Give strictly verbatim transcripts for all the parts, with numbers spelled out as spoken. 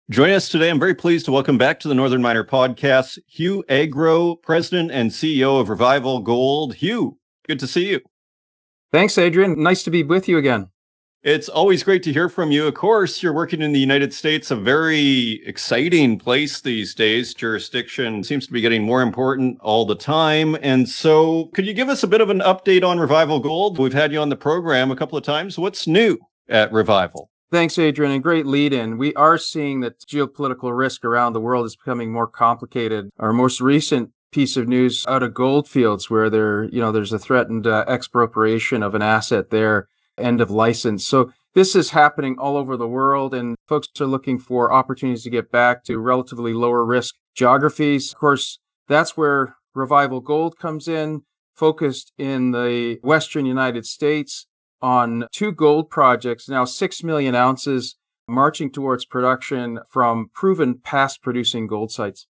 Joining us today, I'm very pleased to welcome back to the Northern Miner Podcast, Hugh Agro, President and C E O of Revival Gold. Hugh, good to see you. Thanks, Adrian. Nice to be with you again. It's always great to hear from you. Of course, you're working in the United States, a very exciting place these days. Jurisdiction seems to be getting more important all the time. And so could you give us a bit of an update on Revival Gold? We've had you on the program a couple of times. What's new at Revival? Thanks, Adrian, and great lead in. We are seeing that geopolitical risk around the world is becoming more complicated. Our most recent piece of news out of Gold Fields, where there, you know, there's a threatened uh, expropriation of an asset there, end of license. So this is happening all over the world, and folks are looking for opportunities to get back to relatively lower risk geographies. Of course, that's where Revival Gold comes in, focused in the Western United States on two gold projects, now six million ounces, marching towards production from proven past producing gold sites.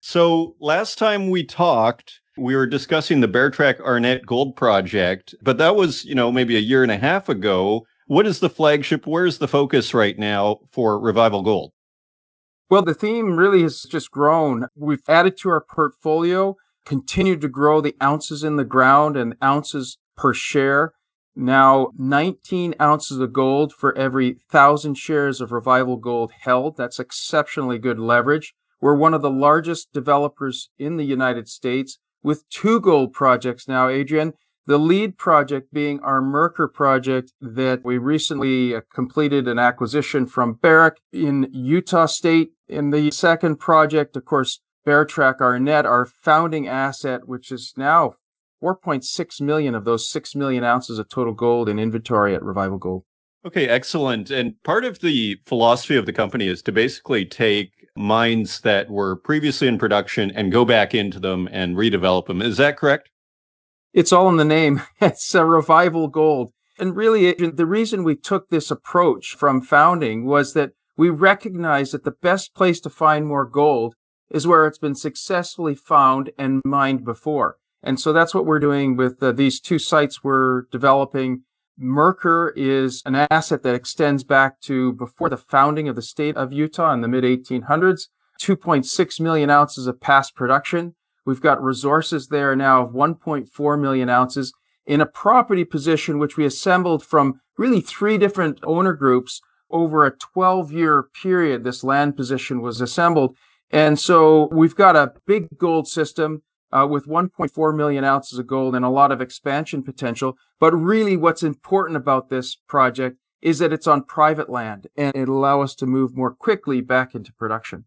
So last time we talked, we were discussing the Beartrack Arnett Gold Project, but that was, you know, maybe a year and a half ago. What is the flagship? Where's the focus right now for Revival Gold? Well, the theme really has just grown. We've added to our portfolio, continued to grow the ounces in the ground and ounces per share. Now, nineteen ounces of gold for every thousand shares of Revival Gold held. That's exceptionally good leverage. We're one of the largest developers in the United States with two gold projects now, Adrian. The lead project being our Merkur project that we recently completed an acquisition from Barrick in Utah State. In the second project, of course, Beartrack Arnett, our founding asset, which is now four point six million of those six million ounces of total gold in inventory at Revival Gold. Okay, excellent. And part of the philosophy of the company is to basically take mines that were previously in production and go back into them and redevelop them. Is that correct? It's all in the name. It's a Revival Gold. And really, the reason we took this approach from founding was that we recognized that the best place to find more gold is where it's been successfully found and mined before. And so that's what we're doing with uh, these two sites we're developing. Merkur is an asset that extends back to before the founding of the state of Utah in the mid eighteen hundreds, two point six million ounces of past production. We've got resources there now of one point four million ounces in a property position which we assembled from really three different owner groups over a twelve-year period. This land position was assembled. And so we've got a big gold system uh, with one point four million ounces of gold and a lot of expansion potential. But really what's important about this project is that it's on private land and it'll allow us to move more quickly back into production.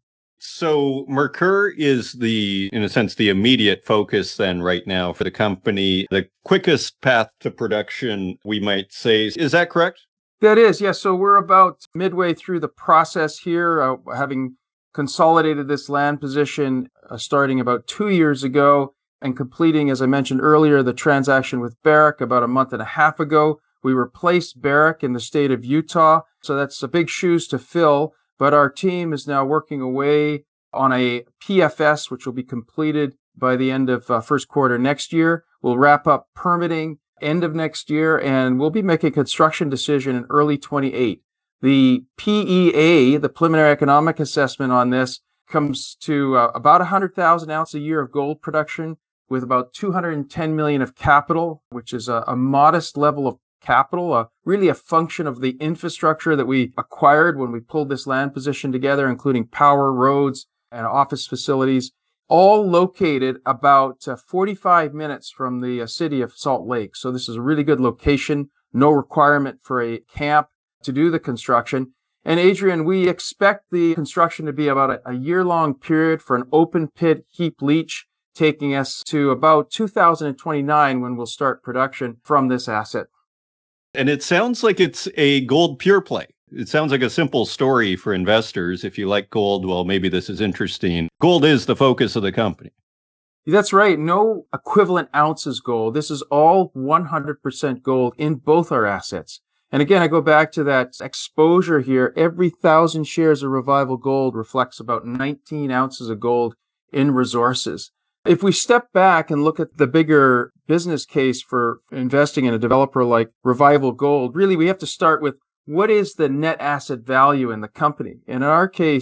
So Merkur is the, in a sense, the immediate focus then right now for the company, the quickest path to production, we might say. Is that correct? That is, yes. So we're about midway through the process here, uh, having consolidated this land position uh, starting about two years ago and completing, as I mentioned earlier, the transaction with Barrick about a month and a half ago. We replaced Barrick in the state of Utah, so that's a big shoes to fill. But our team is now working away on a P F S, which will be completed by the end of uh, first quarter next year. We'll wrap up permitting end of next year, and we'll be making a construction decision in early twenty-eight. The P E A, the preliminary economic assessment on this, comes to uh, about one hundred thousand ounces a year of gold production with about two hundred ten million of capital, which is a, a modest level of capital, uh, really a function of the infrastructure that we acquired when we pulled this land position together, including power, roads, and office facilities, all located about uh, forty-five minutes from the uh, city of Salt Lake. So this is a really good location, no requirement for a camp to do the construction. And Adrian, we expect the construction to be about a, a year-long period for an open pit heap leach, taking us to about two thousand twenty-nine when we'll start production from this asset. And it sounds like it's a gold pure play. It sounds like a simple story for investors. If you like gold, well, maybe this is interesting. Gold is the focus of the company. That's right. No equivalent ounces gold. This is all one hundred percent gold in both our assets. And again, I go back to that exposure here. Every thousand shares of Revival Gold reflects about nineteen ounces of gold in resources. If we step back and look at the bigger business case for investing in a developer like Revival Gold, really we have to start with what is the net asset value in the company. And in our case,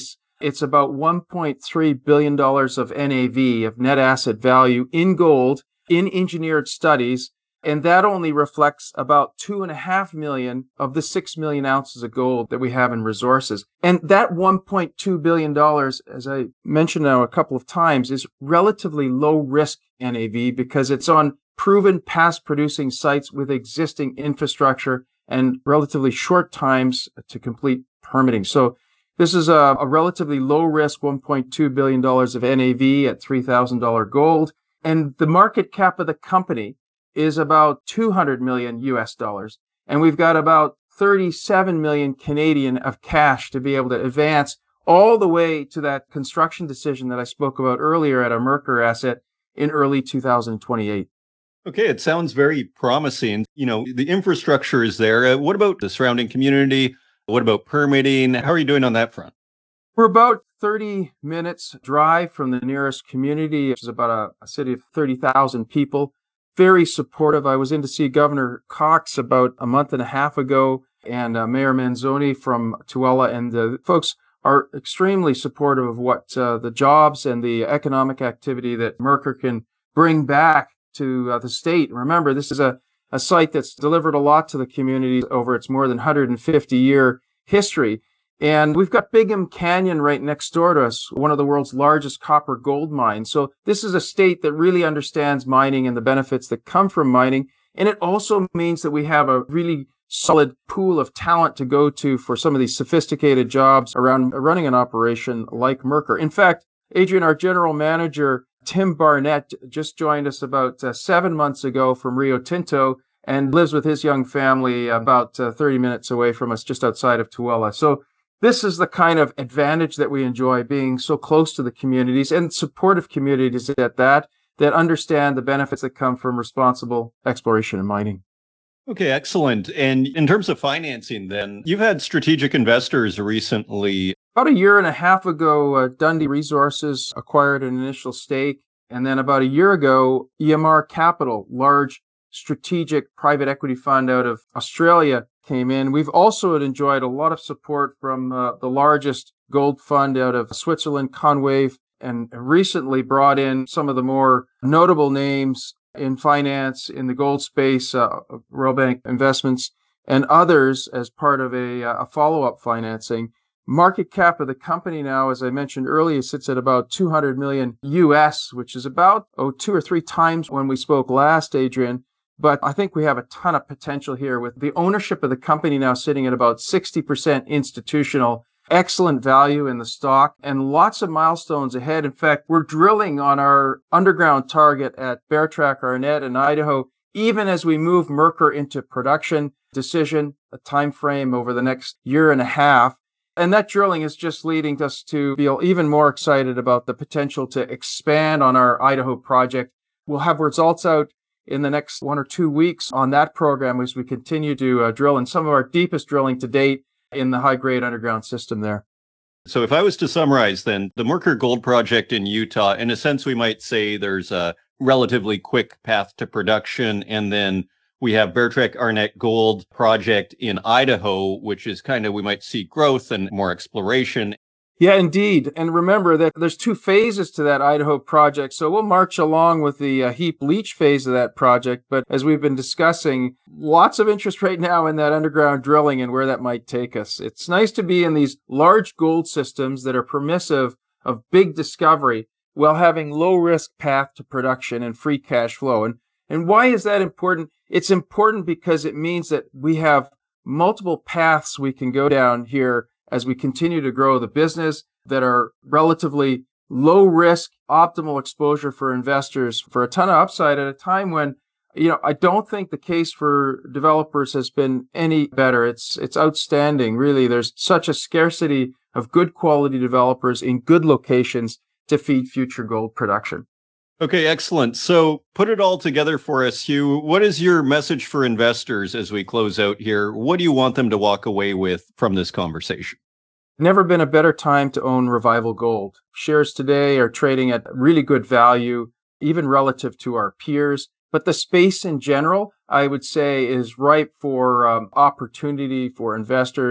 It's about one point three billion dollars of N A V, of net asset value, in gold, in engineered studies. And that only reflects about two and a half million of the six million ounces of gold that we have in resources. And that one point two billion dollars, as I mentioned now a couple of times, is relatively low risk N A V because it's on proven past producing sites with existing infrastructure and relatively short times to complete permitting. So this is a, a relatively low risk one point two billion dollars of N A V at three thousand dollars gold. And the market cap of the company is about two hundred million U S dollars. And we've got about thirty-seven million Canadian of cash to be able to advance all the way to that construction decision that I spoke about earlier at our Merkur asset in early two thousand twenty-eight. Okay, it sounds very promising. You know, the infrastructure is there. Uh, what about the surrounding community? What about permitting? How are you doing on that front? We're about thirty minutes drive from the nearest community, which is about a, a city of thirty thousand people. Very supportive. I was in to see Governor Cox about a month and a half ago and uh, Mayor Manzoni from Tooele, and the folks are extremely supportive of what uh, the jobs and the economic activity that Merkur can bring back to uh, the state. Remember, this is a, a site that's delivered a lot to the community over its more than one hundred fifty year history. And we've got Bigham Canyon right next door to us, one of the world's largest copper gold mines. So this is a state that really understands mining and the benefits that come from mining. And it also means that we have a really solid pool of talent to go to for some of these sophisticated jobs around running an operation like Merkur. In fact, Adrian, our general manager, Tim Barnett, just joined us about uh, seven months ago from Rio Tinto and lives with his young family about uh, thirty minutes away from us, just outside of Tooele. So this is the kind of advantage that we enjoy, being so close to the communities and supportive communities at that, that understand the benefits that come from responsible exploration and mining. Okay, excellent. And in terms of financing, then, you've had strategic investors recently. About a year and a half ago, uh, Dundee Resources acquired an initial stake. And then about a year ago, E M R Capital, large strategic private equity fund out of Australia, came in. We've also enjoyed a lot of support from uh, the largest gold fund out of Switzerland, Conwave, and recently brought in some of the more notable names in finance in the gold space, uh, Royal Bank Investments, and others as part of a, a follow-up financing. Market cap of the company now, as I mentioned earlier, sits at about two hundred million U S, which is about oh, two or three times when we spoke last, Adrian. But I think we have a ton of potential here with the ownership of the company now sitting at about sixty percent institutional, excellent value in the stock, and lots of milestones ahead. In fact, we're drilling on our underground target at Bear Track Arnett in Idaho, even as we move Merkur into production decision, a time frame over the next year and a half. And that drilling is just leading us to feel even more excited about the potential to expand on our Idaho project. We'll have results out in the next one or two weeks on that program as we continue to uh, drill in some of our deepest drilling to date in the high-grade underground system there. So if I was to summarize then, the Merkur Gold Project in Utah, in a sense, we might say there's a relatively quick path to production. And then we have Bear Track Arnett Gold Project in Idaho, which is kind of, we might see growth and more exploration. Yeah, indeed. And remember that there's two phases to that Idaho project. So we'll march along with the uh, heap leach phase of that project. But as we've been discussing, lots of interest right now in that underground drilling and where that might take us. It's nice to be in these large gold systems that are permissive of big discovery while having low risk path to production and free cash flow. And, and why is that important? It's important because it means that we have multiple paths we can go down here as we continue to grow the business that are relatively low risk, optimal exposure for investors for a ton of upside at a time when, you know, I don't think the case for developers has been any better. It's, it's outstanding. Really, there's such a scarcity of good quality developers in good locations to feed future gold production. Okay, excellent. So put it all together for us, Hugh. What is your message for investors as we close out here? What do you want them to walk away with from this conversation? Never been a better time to own Revival Gold. Shares today are trading at really good value, even relative to our peers. But the space in general, I would say, is ripe for um, opportunity for investors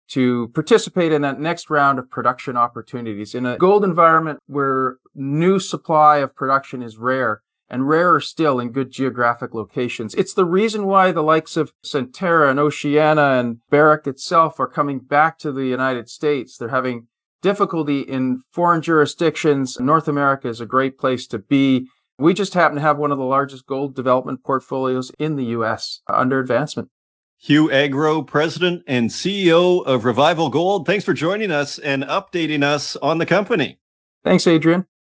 to participate in that next round of production opportunities in a gold environment where new supply of production is rare, and rarer still in good geographic locations. It's the reason why the likes of Centerra and Oceana and Barrick itself are coming back to the United States. They're having difficulty in foreign jurisdictions. North America is a great place to be. We just happen to have one of the largest gold development portfolios in the U S under advancement. Hugh Agro, President and C E O of Revival Gold, thanks for joining us and updating us on the company. Thanks, Adrian.